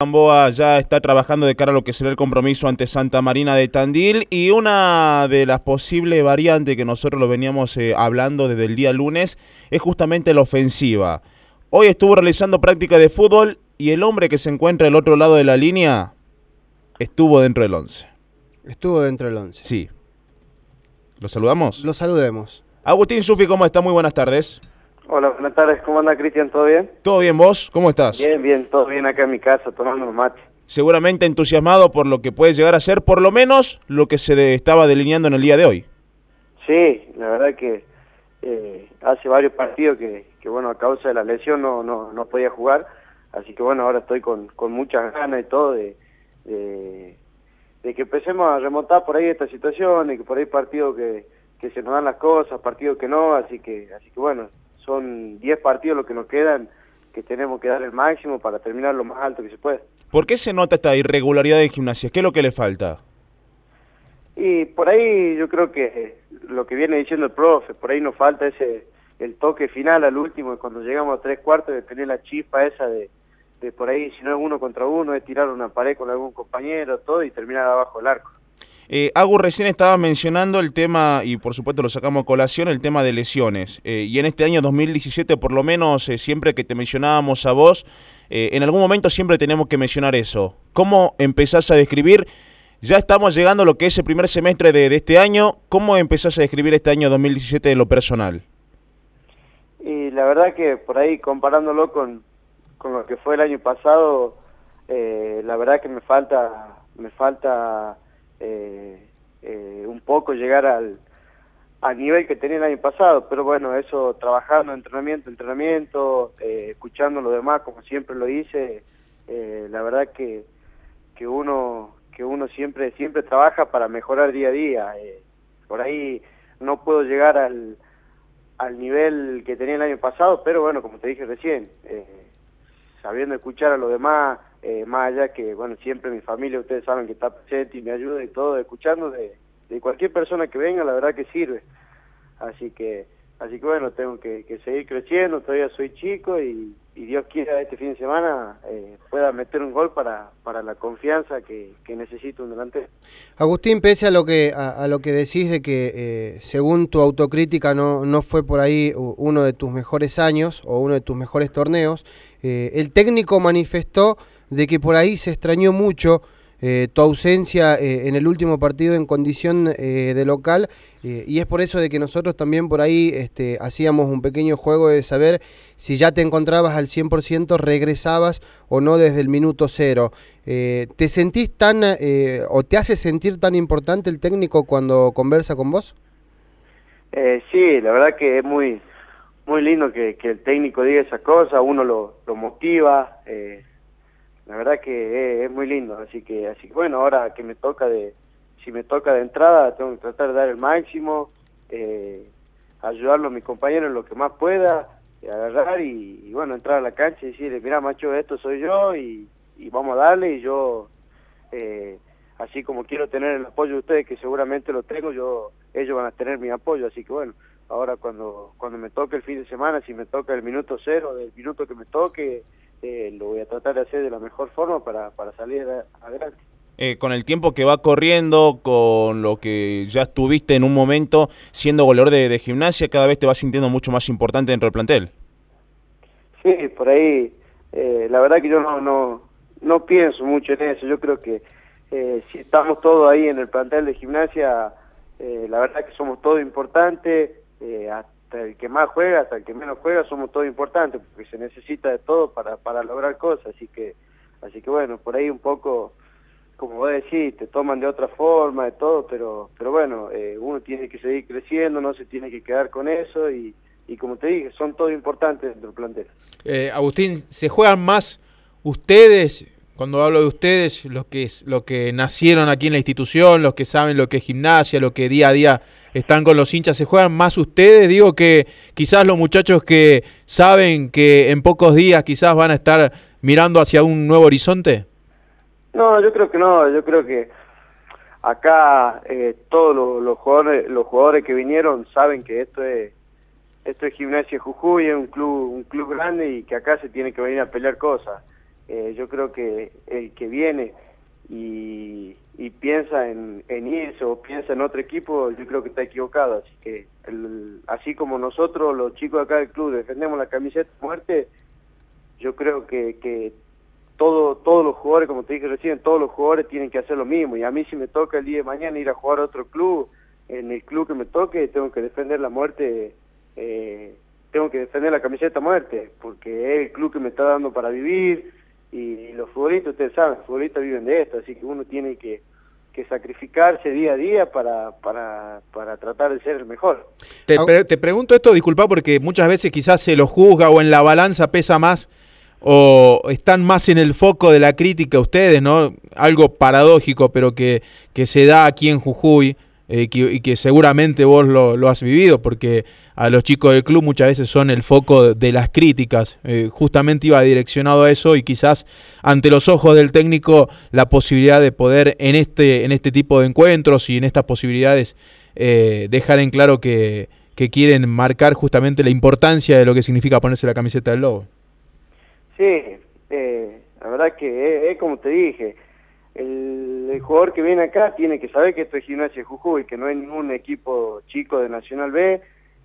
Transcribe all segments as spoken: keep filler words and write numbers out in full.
Gamboa ya está trabajando de cara a lo que será el compromiso ante Santa Marina de Tandil, y una de las posibles variantes que nosotros lo veníamos eh, hablando desde el día lunes es justamente la ofensiva. Hoy estuvo realizando práctica de fútbol y el hombre que se encuentra al otro lado de la línea estuvo dentro del once. Estuvo dentro del once. Sí. ¿Lo saludamos? Lo saludemos. Agustín Sufi, ¿cómo está? Muy buenas tardes. Hola, buenas tardes. ¿Cómo anda, Cristian? ¿Todo bien? ¿Todo bien, vos? ¿Cómo estás? Bien, bien. Todo bien acá en mi casa, tomando un mate. Seguramente entusiasmado por lo que puede llegar a ser, por lo menos, lo que se de, estaba delineando en el día de hoy. Sí, la verdad que eh, hace varios partidos que, que, bueno, a causa de la lesión no, no, no podía jugar. Así que, bueno, ahora estoy con, con muchas ganas y todo de, de, de que empecemos a remontar por ahí esta situación, y que por ahí partidos que, que se nos dan las cosas, partidos que no. Así que, así que bueno, son diez partidos los que nos quedan, que tenemos que dar el máximo para terminar lo más alto que se puede. ¿Por qué se nota esta irregularidad en Gimnasia? ¿Qué es lo que le falta? Y por ahí yo creo que lo que viene diciendo el profe, por ahí nos falta ese el toque final al último, cuando llegamos a tres cuartos, de tener la chispa esa de, de por ahí, si no es uno contra uno, es tirar una pared con algún compañero, todo, y terminar abajo del arco. Eh, Agus, recién estaba mencionando el tema, y por supuesto lo sacamos a colación, el tema de lesiones. Eh, y en este año dos mil diecisiete, por lo menos, eh, siempre que te mencionábamos a vos, eh, en algún momento siempre tenemos que mencionar eso. ¿Cómo empezás a describir? Ya estamos llegando a lo que es el primer semestre de, de este año. ¿Cómo empezás a describir este año dos mil diecisiete de lo personal? Y la verdad que por ahí, comparándolo con, con lo que fue el año pasado, eh, la verdad que me falta... me falta Eh, eh, un poco llegar al, al nivel que tenía el año pasado, pero bueno, eso trabajando, entrenamiento, entrenamiento, eh, escuchando lo demás, como siempre lo hice, eh, la verdad que, que uno que uno siempre siempre trabaja para mejorar día a día. Eh, por ahí no puedo llegar al, al nivel que tenía el año pasado, pero bueno, como te dije recién, eh, sabiendo escuchar a los demás, eh, más allá que, bueno, siempre mi familia, ustedes saben que está presente y me ayuda y todo, escuchando de, de cualquier persona que venga, la verdad que sirve. Así que, así que bueno, tengo que, que seguir creciendo, todavía soy chico, y, y Dios quiera este fin de semana eh, pueda meter un gol para, para la confianza que, que necesito un delantero. Agustín, pese a lo que a, a lo que decís de que eh, según tu autocrítica no, no fue por ahí uno de tus mejores años o uno de tus mejores torneos, eh, el técnico manifestó de que por ahí se extrañó mucho eh, tu ausencia eh, en el último partido en condición eh, de local, eh, y es por eso de que nosotros también por ahí este, hacíamos un pequeño juego de saber si ya te encontrabas al cien por ciento, regresabas o no desde el minuto cero. Eh, ¿Te sentís tan, eh, o te hace sentir tan importante el técnico cuando conversa con vos? Eh, sí, la verdad que es muy muy lindo que, que el técnico diga esa cosa, uno lo, lo motiva, eh, la verdad que es, es muy lindo, así que, así que bueno, ahora que me toca de, si me toca de entrada, tengo que tratar de dar el máximo, eh, ayudarlo a mis compañeros en lo que más pueda, eh, agarrar y, y bueno, entrar a la cancha y decirle, mira macho, esto soy yo, y, y vamos a darle, y yo, eh, así como quiero tener el apoyo de ustedes, que seguramente lo tengo, yo, ellos van a tener mi apoyo, así que bueno, ahora cuando cuando me toque el fin de semana, si me toca el minuto cero, del minuto que me toque, eh, lo voy a tratar de hacer de la mejor forma para, para salir adelante. Eh, con el tiempo que va corriendo, con lo que ya estuviste en un momento siendo goleador de, de Gimnasia, cada vez te vas sintiendo mucho más importante dentro del plantel. Sí, por ahí, eh, la verdad que yo no, no, no pienso mucho en eso. Yo creo que eh, si estamos todos ahí en el plantel de Gimnasia, eh, la verdad que somos todos importantes, eh, hasta el que más juega, hasta el que menos juega, somos todos importantes, porque se necesita de todo para, para lograr cosas, así que, así que bueno, por ahí un poco, como vos decís, te toman de otra forma, de todo, pero, pero bueno, eh, uno tiene que seguir creciendo, no se tiene que quedar con eso, y, y como te dije, son todos importantes dentro del plantel. Eh, Agustín, ¿se juegan más ustedes? Cuando hablo de ustedes, los que, los que nacieron aquí en la institución, los que saben lo que es Gimnasia, los que día a día están con los hinchas, ¿se juegan más ustedes? Digo que quizás los muchachos que saben que en pocos días quizás van a estar mirando hacia un nuevo horizonte. No, yo creo que no, yo creo que acá eh, todos los, los jugadores los jugadores que vinieron saben que esto es esto es Gimnasia Jujuy, es un club un club grande y que acá se tiene que venir a pelear cosas. eh, yo creo que el que viene y, y piensa en, en irse o piensa en otro equipo, yo creo que está equivocado. Así que el, así como nosotros, los chicos de acá del club, defendemos la camiseta a muerte, yo creo que, que todo, todos los jugadores, como te dije recién, todos los jugadores tienen que hacer lo mismo. Y a mí, si me toca el día de mañana ir a jugar a otro club, en el club que me toque, tengo que defender la muerte, eh, tengo que defender la camiseta a muerte, porque es el club que me está dando para vivir. Y los futbolistas, ustedes saben, los futbolistas viven de esto, así que uno tiene que, que sacrificarse día a día para, para, para tratar de ser el mejor. Te, pre te pregunto esto, disculpa, porque muchas veces quizás se lo juzga o en la balanza pesa más o están más en el foco de la crítica ustedes, ¿no? Algo paradójico, pero que, que se da aquí en Jujuy eh, que, y que seguramente vos lo, lo has vivido, porque a los chicos del club muchas veces son el foco de las críticas. Eh, justamente iba direccionado a eso y quizás ante los ojos del técnico la posibilidad de poder en este, en este tipo de encuentros y en estas posibilidades eh, dejar en claro que, que quieren marcar justamente la importancia de lo que significa ponerse la camiseta del Lobo. Sí, eh, la verdad que es, es como te dije, el, el jugador que viene acá tiene que saber que esto es Gimnasia de Jujuy, que no hay ningún equipo chico de Nacional B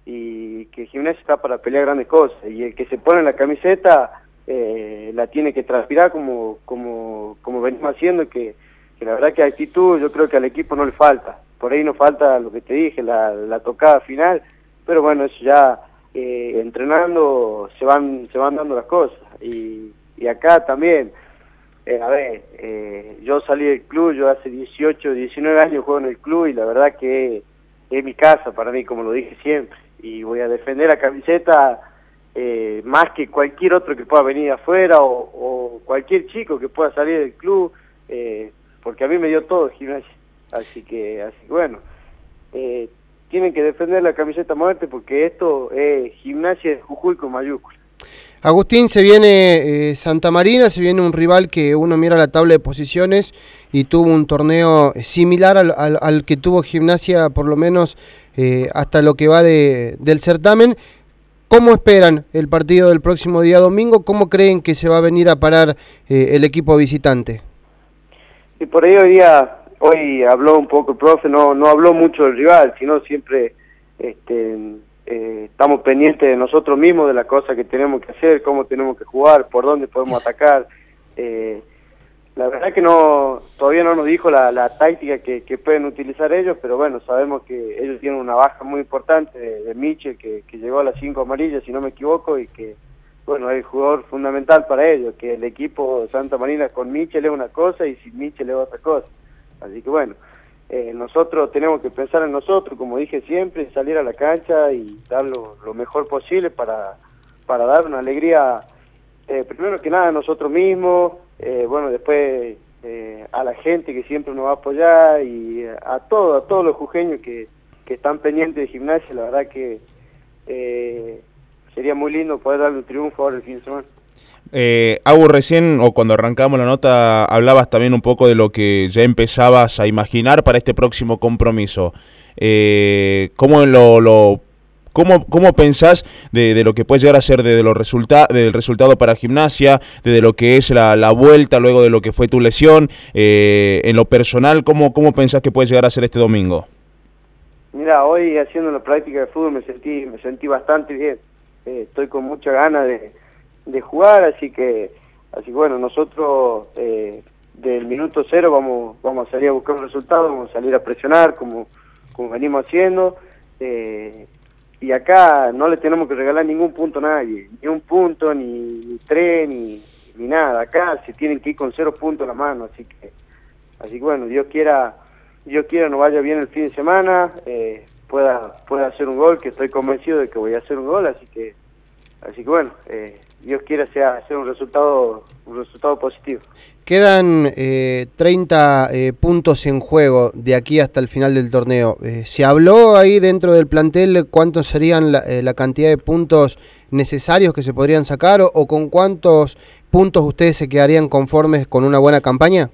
y que Gimnasia está para pelear grandes cosas, y el que se pone en la camiseta eh, la tiene que transpirar como como como venimos haciendo, que, que la verdad que actitud yo creo que al equipo no le falta, por ahí no falta lo que te dije, la, la tocada final, pero bueno, eso ya eh, entrenando se van se van dando las cosas. Y, y acá también, eh, a ver, eh, yo salí del club, yo hace dieciocho, diecinueve años juego en el club y la verdad que es, es mi casa para mí, como lo dije siempre, y voy a defender la camiseta eh, más que cualquier otro que pueda venir afuera o, o cualquier chico que pueda salir del club, eh, porque a mí me dio todo Gimnasia, así que, así que bueno, eh, tienen que defender la camiseta a muerte porque esto es Gimnasia de Jujuy con mayúsculas. Agustín, se viene eh, Santa Marina, se viene un rival que uno mira la tabla de posiciones y tuvo un torneo similar al, al, al que tuvo Gimnasia, por lo menos eh, hasta lo que va de, del certamen. ¿Cómo esperan el partido del próximo día domingo? ¿Cómo creen que se va a venir a parar eh, el equipo visitante? Y por ahí hoy día, hoy habló un poco el profe, no, no habló mucho del rival, sino siempre este, eh, estamos pendientes de nosotros mismos, de las cosas que tenemos que hacer, cómo tenemos que jugar, por dónde podemos atacar. Eh, la verdad que no, todavía no nos dijo la, la táctica que, que pueden utilizar ellos, pero bueno, sabemos que ellos tienen una baja muy importante de, de Michel, que, que llegó a las cinco amarillas, si no me equivoco, y que, bueno, es el jugador fundamental para ellos, que el equipo Santa Marina con Michel es una cosa y sin Michel es otra cosa. Así que bueno, eh, nosotros tenemos que pensar en nosotros, como dije siempre, salir a la cancha y dar lo, lo mejor posible para, para dar una alegría, eh, primero que nada a nosotros mismos, eh, bueno, después eh, a la gente que siempre nos va a apoyar y a todos, a todos los jujeños que, que están pendientes de Gimnasia. La verdad que eh, sería muy lindo poder darle un triunfo ahora el fin de semana. Eh, Agus, recién, o cuando arrancamos la nota, hablabas también un poco de lo que ya empezabas a imaginar para este próximo compromiso. Eh, ¿Cómo lo, lo cómo, cómo pensás de, de lo que puede llegar a ser de, de los resulta del resultado para Gimnasia, de, de lo que es la, la vuelta luego de lo que fue tu lesión? Eh, en lo personal, ¿cómo, cómo pensás que puede llegar a ser este domingo? Mira, hoy haciendo la práctica de fútbol me sentí, me sentí bastante bien. Eh, estoy con mucha ganas de de jugar, así que así que bueno, nosotros eh, del minuto cero vamos vamos a salir a buscar un resultado, vamos a salir a presionar como, como venimos haciendo, eh, y acá no le tenemos que regalar ningún punto a nadie, ni un punto, ni, ni tres, ni, ni nada, acá se tienen que ir con cero puntos en la mano, así que así que bueno, Dios quiera, Dios quiera nos vaya bien el fin de semana, eh, pueda, pueda hacer un gol, que estoy convencido de que voy a hacer un gol, así que así que bueno, eh, Dios quiera sea hacer un resultado un resultado positivo. Quedan eh, treinta eh, puntos en juego de aquí hasta el final del torneo. Eh, ¿Se habló ahí dentro del plantel cuántos serían la, eh, la cantidad de puntos necesarios que se podrían sacar o, o con cuántos puntos ustedes se quedarían conformes con una buena campaña?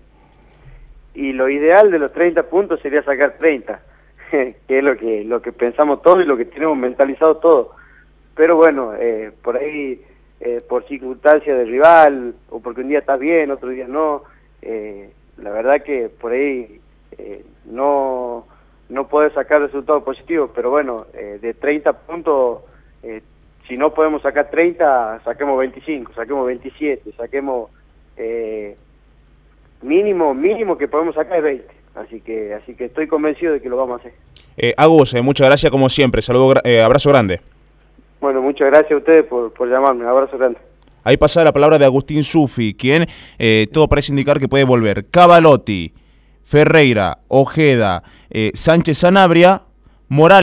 Y lo ideal de los treinta puntos sería sacar treinta, que es lo que lo que pensamos todos y lo que tenemos mentalizado todos. Pero bueno, eh, por ahí eh, por circunstancias del rival, o porque un día estás bien, otro día no. Eh, la verdad que por ahí eh, no, no puedes sacar resultados positivos, pero bueno, eh, de treinta puntos, eh, si no podemos sacar treinta, saquemos veinticinco, saquemos veintisiete, saquemos eh, mínimo, mínimo que podemos sacar es veinte. Así que, así que estoy convencido de que lo vamos a hacer. Eh, Agus, eh, muchas gracias como siempre. Saludo, eh, abrazo grande. Bueno, muchas gracias a ustedes por, por llamarme. Un abrazo grande. Ahí pasa la palabra de Agustín Sufi, quien eh, todo parece indicar que puede volver. Cavalotti, Ferreira, Ojeda, eh, Sánchez Sanabria, Morales.